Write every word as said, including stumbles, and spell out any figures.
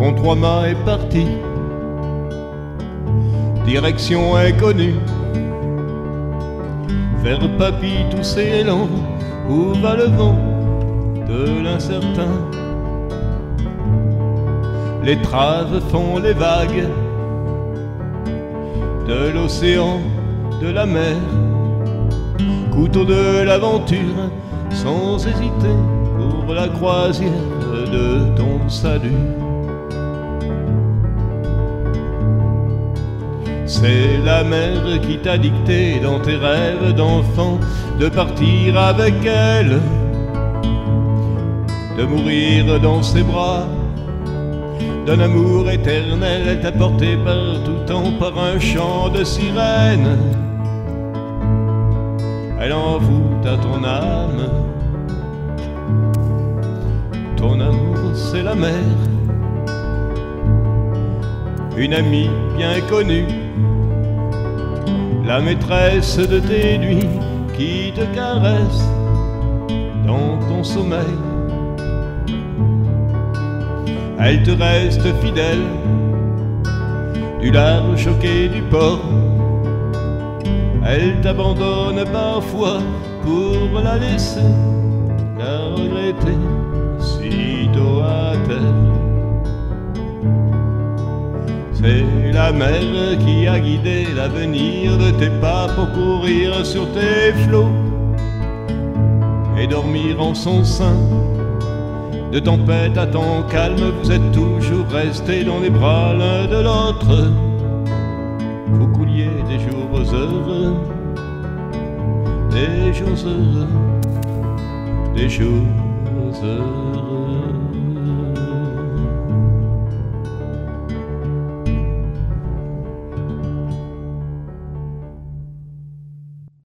ton trois-mâts est parti, direction inconnue, vers papy tous ces élans, où va le vent de l'incertain. Les traves font les vagues de l'océan, de la mer, couteau de l'aventure, sans hésiter pour la croisière de ton salut. C'est la mer qui t'a dicté dans tes rêves d'enfant de partir avec elle, de mourir dans ses bras d'un amour éternel. Elle t'a porté par tout temps par un chant de sirène. Elle envoûte à ton âme. Ton amour, c'est la mer, une amie bien connue, la maîtresse de tes nuits qui te caresse dans ton sommeil. Elle te reste fidèle du large choqué du port. Elle t'abandonne parfois pour la laisser, la regretter sitôt à terre. C'est la mer qui a guidé l'avenir de tes pas pour courir sur tes flots et dormir en son sein. De tempête à temps calme, vous êtes toujours restés dans les bras l'un de l'autre. Vous couliez des jours heureux, des jours heureux, des jours heureux.